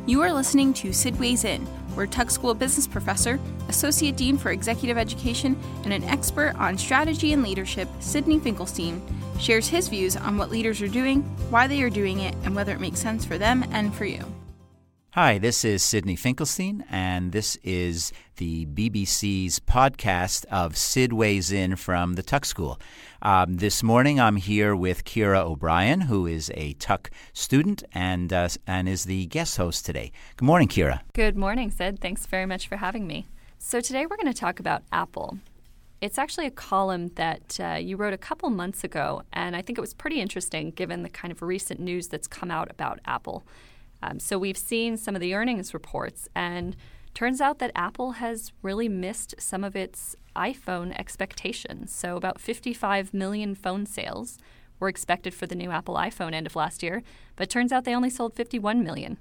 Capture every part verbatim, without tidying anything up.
You are listening to Sid Weighs In, where Tuck School business professor, associate dean for executive education, and an expert on strategy and leadership, Sidney Finkelstein, shares his views on what leaders are doing, why they are doing it, and whether it makes sense for them and for you. Hi, this is Sidney Finkelstein, and this is the B B C's podcast of Sid Weighs In from the Tuck School. Um, this morning I'm here with Ciara O'Brien, who is a Tuck student and uh, and is the guest host today. Good morning, Ciara. Good morning, Sid. Thanks very much for having me. So today we're going to talk about Apple. It's actually a column that uh, you wrote a couple months ago, and I think it was pretty interesting given the kind of recent news that's come out about Apple. Um, so we've seen some of the earnings reports, and turns out that Apple has really missed some of its iPhone expectations. So about fifty-five million phone sales were expected for the new Apple iPhone end of last year, but turns out they only sold fifty-one million.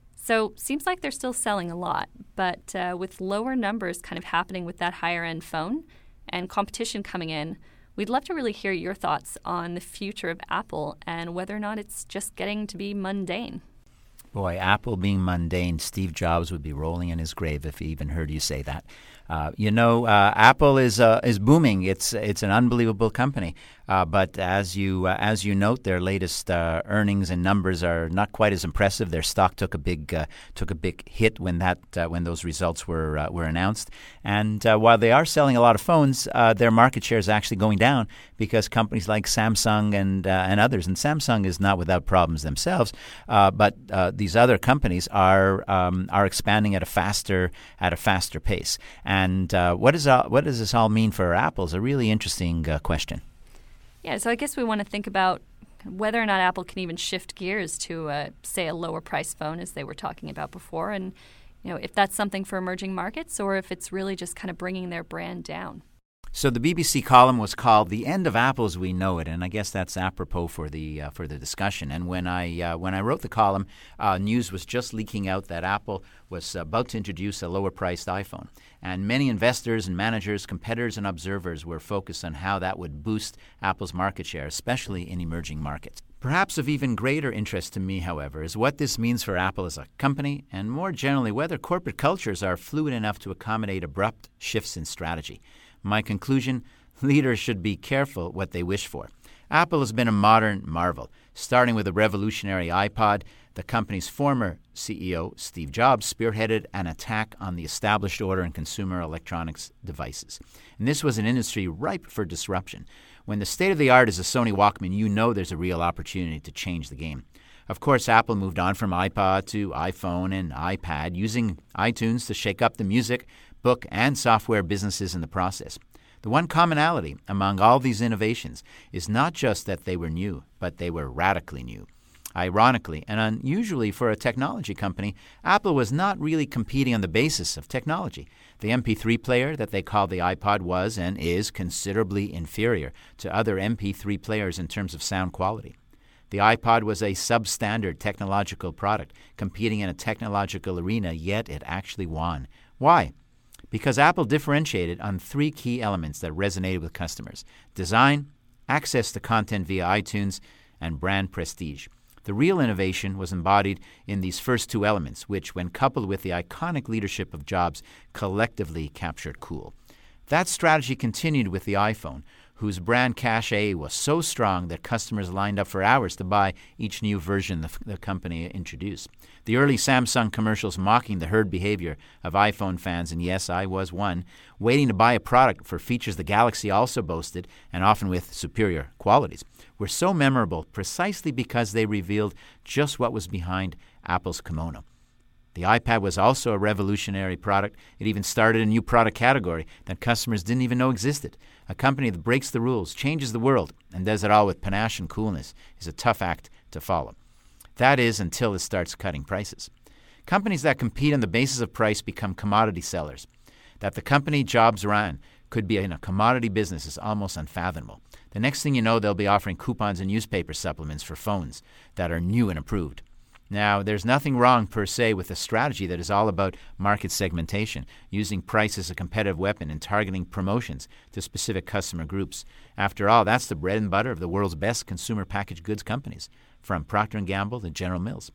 So seems like they're still selling a lot, but uh, with lower numbers kind of happening with that higher-end phone and competition coming in, we'd love to really hear your thoughts on the future of Apple and whether or not it's just getting to be mundane. Boy, Apple being mundane, Steve Jobs would be rolling in his grave if he even heard you say that. Uh, you know, uh, Apple is uh, is booming. It's it's an unbelievable company. Uh, but as you uh, as you note, their latest uh, earnings and numbers are not quite as impressive. Their stock took a big uh, took a big hit when that uh, when those results were uh, were announced. And uh, while they are selling a lot of phones, uh, their market share is actually going down because companies like Samsung and uh, and others, and Samsung is not without problems themselves, uh, but uh, these other companies are um, are expanding at a faster at a faster pace. And uh, what is uh, what does this all mean for Apple is a really interesting uh, question. Yeah, so I guess we want to think about whether or not Apple can even shift gears to, uh, say, a lower price phone, as they were talking about before, and you know if that's something for emerging markets or if it's really just kind of bringing their brand down. So the B B C column was called "The End of Apple as We Know It," and I guess that's apropos for the uh, for the discussion. And when I uh, when I wrote the column, uh, news was just leaking out that Apple was about to introduce a lower-priced iPhone, and many investors and managers, competitors, and observers were focused on how that would boost Apple's market share, especially in emerging markets. Perhaps of even greater interest to me, however, is what this means for Apple as a company, and more generally, whether corporate cultures are fluid enough to accommodate abrupt shifts in strategy. My conclusion, leaders should be careful what they wish for. Apple has been a modern marvel, starting with a revolutionary iPod. The company's former C E O, Steve Jobs, spearheaded an attack on the established order in consumer electronics devices. And this was an industry ripe for disruption. When the state-of-the-art is a Sony Walkman, you know there's a real opportunity to change the game. Of course, Apple moved on from iPod to iPhone and iPad, using iTunes to shake up the music, book, and software businesses in the process. The one commonality among all these innovations is not just that they were new, but they were radically new. Ironically, and unusually for a technology company, Apple was not really competing on the basis of technology. The M P three player that they called the iPod was and is considerably inferior to other M P three players in terms of sound quality. The iPod was a substandard technological product, competing in a technological arena, yet it actually won. Why? Because Apple differentiated on three key elements that resonated with customers: design, access to content via iTunes, and brand prestige. The real innovation was embodied in these first two elements, which, when coupled with the iconic leadership of Jobs, collectively captured cool. That strategy continued with the iPhone, whose brand cachet was so strong that customers lined up for hours to buy each new version the, the company introduced. The early Samsung commercials mocking the herd behavior of iPhone fans, and yes, I was one, waiting to buy a product for features the Galaxy also boasted, and often with superior qualities, were so memorable precisely because they revealed just what was behind Apple's kimono. The iPad was also a revolutionary product. It even started a new product category that customers didn't even know existed. A company that breaks the rules, changes the world, and does it all with panache and coolness is a tough act to follow. That is, until it starts cutting prices. Companies that compete on the basis of price become commodity sellers. That the company Jobs ran could be in a commodity business is almost unfathomable. The next thing you know, they'll be offering coupons and newspaper supplements for phones that are new and improved. Now, there's nothing wrong per se with a strategy that is all about market segmentation, using price as a competitive weapon and targeting promotions to specific customer groups. After all, that's the bread and butter of the world's best consumer packaged goods companies, from Procter and Gamble to General Mills.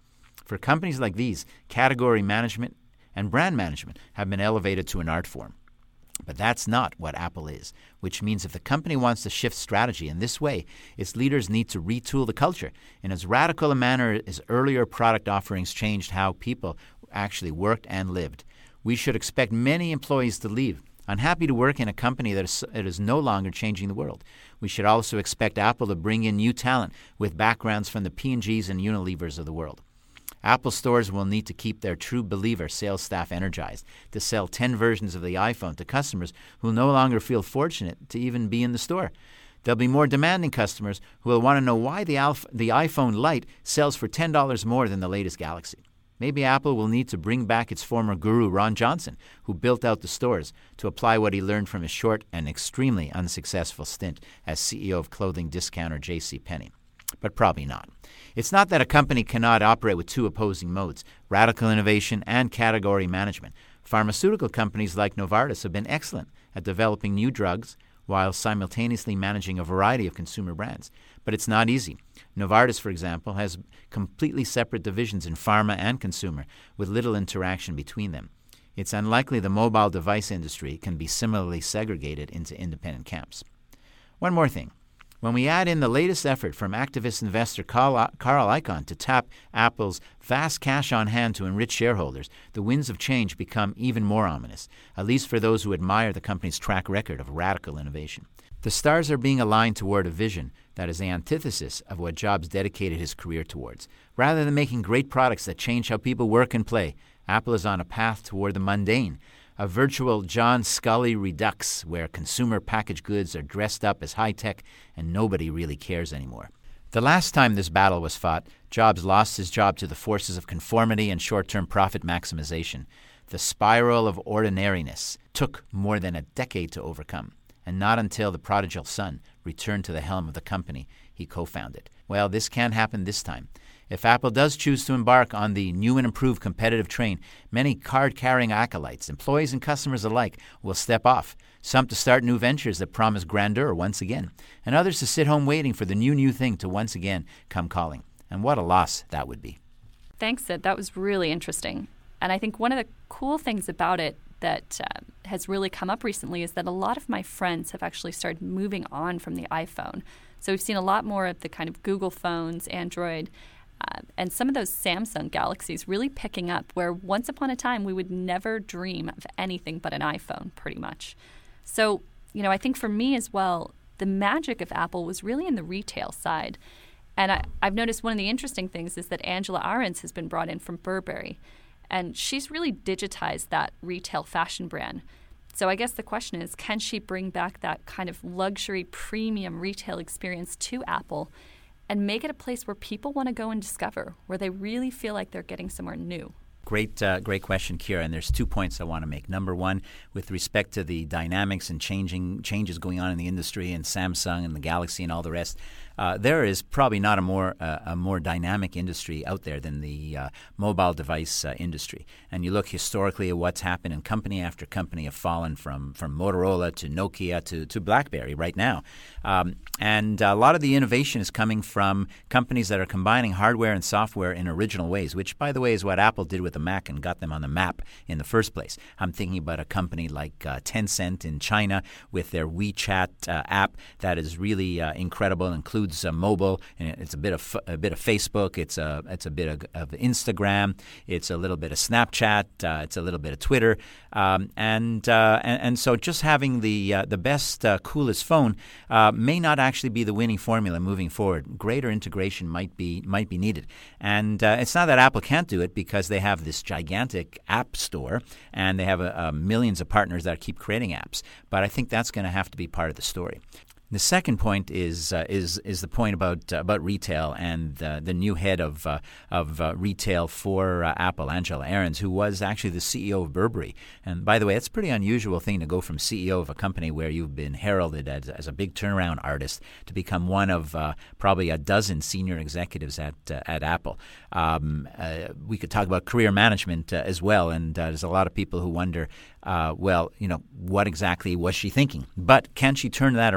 For companies like these, category management and brand management have been elevated to an art form. But that's not what Apple is, which means if the company wants to shift strategy in this way, its leaders need to retool the culture in as radical a manner as earlier product offerings changed how people actually worked and lived. We should expect many employees to leave, unhappy to work in a company that is, that is no longer changing the world. We should also expect Apple to bring in new talent with backgrounds from the P and G's and Unilevers of the world. Apple stores will need to keep their true believer sales staff energized to sell ten versions of the iPhone to customers who no longer feel fortunate to even be in the store. There'll be more demanding customers who will want to know why the, Alpha, the iPhone Lite sells for ten dollars more than the latest Galaxy. Maybe Apple will need to bring back its former guru, Ron Johnson, who built out the stores, to apply what he learned from his short and extremely unsuccessful stint as C E O of clothing discounter J C Penney. But probably not. It's not that a company cannot operate with two opposing modes, radical innovation and category management. Pharmaceutical companies like Novartis have been excellent at developing new drugs while simultaneously managing a variety of consumer brands. But it's not easy. Novartis, for example, has completely separate divisions in pharma and consumer with little interaction between them. It's unlikely the mobile device industry can be similarly segregated into independent camps. One more thing. When we add in the latest effort from activist investor Carl, Carl Icahn to tap Apple's vast cash on hand to enrich shareholders, the winds of change become even more ominous, at least for those who admire the company's track record of radical innovation. The stars are being aligned toward a vision that is the antithesis of what Jobs dedicated his career towards. Rather than making great products that change how people work and play, Apple is on a path toward the mundane, a virtual John Scully redux where consumer packaged goods are dressed up as high-tech and nobody really cares anymore. The last time this battle was fought, Jobs lost his job to the forces of conformity and short-term profit maximization. The spiral of ordinariness took more than a decade to overcome, and not until the prodigal son returned to the helm of the company he co-founded. Well, this can't happen this time. If Apple does choose to embark on the new and improved competitive train, many card-carrying acolytes, employees and customers alike, will step off, some to start new ventures that promise grandeur once again, and others to sit home waiting for the new, new thing to once again come calling. And what a loss that would be. Thanks, Sid. That was really interesting. And I think one of the cool things about it that uh, has really come up recently is that a lot of my friends have actually started moving on from the iPhone. So we've seen a lot more of the kind of Google phones, Android, Uh, and some of those Samsung Galaxies really picking up, where once upon a time we would never dream of anything but an iPhone, pretty much. So, you know, I think for me as well, the magic of Apple was really in the retail side. And I, I've noticed one of the interesting things is that Angela Ahrendts has been brought in from Burberry, and she's really digitized that retail fashion brand. So I guess the question is, can she bring back that kind of luxury premium retail experience to Apple and make it a place where people want to go and discover, where they really feel like they're getting somewhere new? Great, uh, great question, Kira. And there's two points I want to make. Number one, with respect to the dynamics and changing changes going on in the industry and Samsung and the Galaxy and all the rest, uh, there is probably not a more uh, a more dynamic industry out there than the uh, mobile device uh, industry. And you look historically at what's happened, and company after company have fallen from from Motorola to Nokia to to BlackBerry right now. Um, and a lot of the innovation is coming from companies that are combining hardware and software in original ways, which, by the way, is what Apple did with the Mac and got them on the map in the first place. I'm thinking about a company like uh, Tencent in China with their WeChat uh, app that is really uh, incredible. It includes uh, mobile, and it's a bit of a bit of Facebook. It's a it's a bit of, of Instagram. It's a little bit of Snapchat. Uh, it's a little bit of Twitter, um, and, uh, and and so just having the uh, the best uh, coolest phone uh, may not actually be the winning formula moving forward. Greater integration might be might be needed, and uh, it's not that Apple can't do it because they have this gigantic app store and they have uh, uh, millions of partners that keep creating apps. But I think that's going to have to be part of the story. The second point is uh, is is the point about uh, about retail and uh, the new head of uh, of uh, retail for uh, Apple, Angela Ahrendts, who was actually the C E O of Burberry. And by the way, it's a pretty unusual thing to go from C E O of a company where you've been heralded as, as a big turnaround artist to become one of uh, probably a dozen senior executives at uh, at Apple. Um, uh, we could talk about career management uh, as well, and uh, there's a lot of people who wonder, uh, well, you know, what exactly was she thinking? But can she turn that around?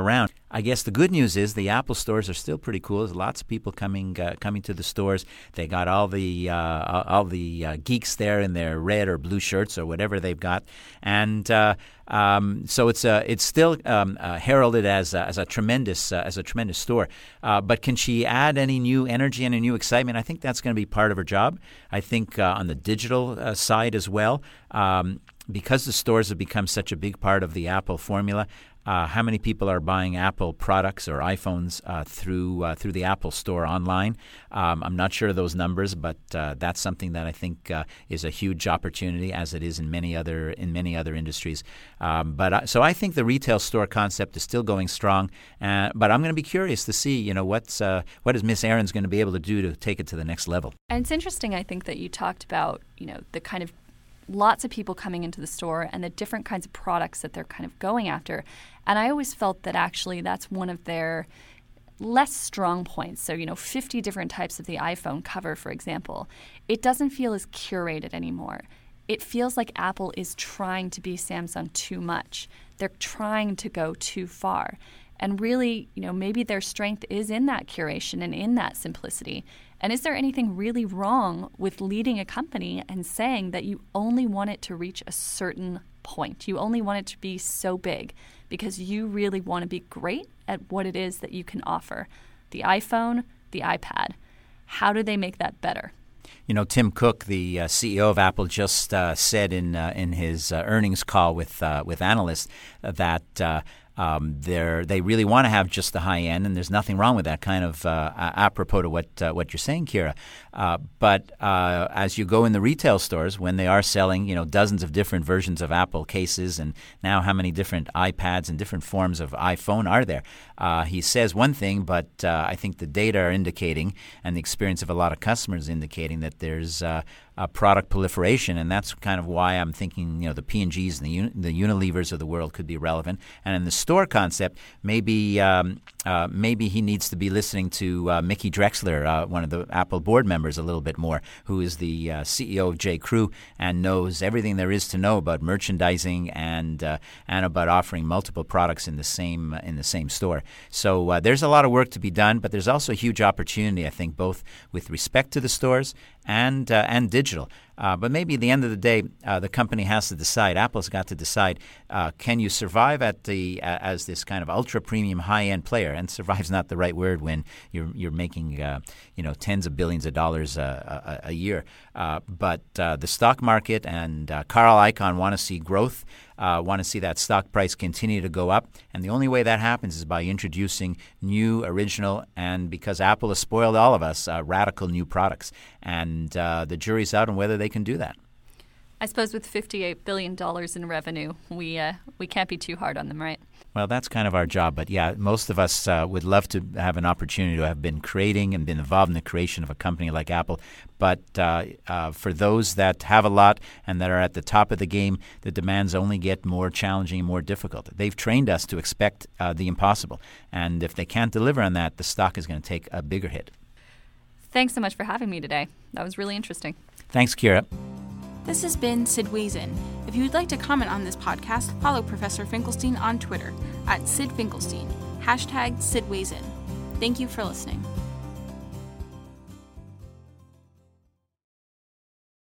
I guess the good news is the Apple stores are still pretty cool. There's lots of people coming uh, coming to the stores. They got all the uh, all the uh, geeks there in their red or blue shirts or whatever they've got, and uh, um, so it's uh, it's still um, uh, heralded as uh, as a tremendous uh, as a tremendous store. Uh, but can she add any new energy and a new excitement? I think that's going to be part of her job. I think uh, on the digital uh, side as well, um, because the stores have become such a big part of the Apple formula. Uh, how many people are buying Apple products or iPhones uh, through uh, through the Apple Store online? Um, I'm not sure of those numbers, but uh, that's something that I think uh, is a huge opportunity, as it is in many other in many other industries. Um, but uh, so I think the retail store concept is still going strong. Uh, but I'm going to be curious to see, you know, what's uh, what is Miss Aarons going to be able to do to take it to the next level. And it's interesting, I think, that you talked about, you know, the kind of lots of people coming into the store and the different kinds of products that they're kind of going after. And I always felt that actually that's one of their less strong points. So, you know, fifty different types of the iPhone cover, for example. It doesn't feel as curated anymore. It feels like Apple is trying to be Samsung too much. They're trying to go too far. And really, you know, maybe their strength is in that curation and in that simplicity. And is there anything really wrong with leading a company and saying that you only want it to reach a certain point? You only want it to be so big because you really want to be great at what it is that you can offer. The iPhone, the iPad. How do they make that better? You know, Tim Cook, the uh, C E O of Apple, just uh, said in uh, in his uh, earnings call with uh, with analysts that uh, Um, they're, they really want to have just the high end, and there's nothing wrong with that, kind of uh, apropos to what uh, what you're saying, Kira. Uh, but uh, as you go in the retail stores, when they are selling, you know, dozens of different versions of Apple cases, and now how many different iPads and different forms of iPhone are there? Uh, he says one thing, but uh, I think the data are indicating, and the experience of a lot of customers indicating, that there's uh, Uh, product proliferation, and that's kind of why I'm thinking, you know, the P and Gs and the, Un- the Unilevers of the world could be relevant. And in the store concept, maybe um, uh, maybe he needs to be listening to uh, Mickey Drexler, uh, one of the Apple board members, a little bit more, who is the uh, C E O of J. Crew and knows everything there is to know about merchandising and uh, and about offering multiple products in the same uh, in the same store. So uh, there's a lot of work to be done, but there's also a huge opportunity, I think, both with respect to the stores and uh, and digital. Uh, but maybe at the end of the day, uh, the company has to decide. Apple's got to decide: uh, can you survive at the uh, as this kind of ultra premium high end player? And survive's not the right word when you're you're making uh, you know tens of billions of dollars uh, a, a year. Uh, but uh, the stock market and uh, Carl Icahn want to see growth. Uh, want to see that stock price continue to go up. And the only way that happens is by introducing new, original, and because Apple has spoiled all of us, uh, radical new products. And uh, the jury's out on whether they can do that. I suppose with fifty-eight billion dollars in revenue, we uh, we can't be too hard on them, right? Well, that's kind of our job. But yeah, most of us uh, would love to have an opportunity to have been creating and been involved in the creation of a company like Apple. But uh, uh, for those that have a lot and that are at the top of the game, the demands only get more challenging and more difficult. They've trained us to expect uh, the impossible. And if they can't deliver on that, the stock is going to take a bigger hit. Thanks so much for having me today. That was really interesting. Thanks, Kira. This has been Sid Weighs In. If you would like to comment on this podcast, follow Professor Finkelstein on Twitter at Sid Finkelstein, hashtag Sid Weighs In. Thank you for listening.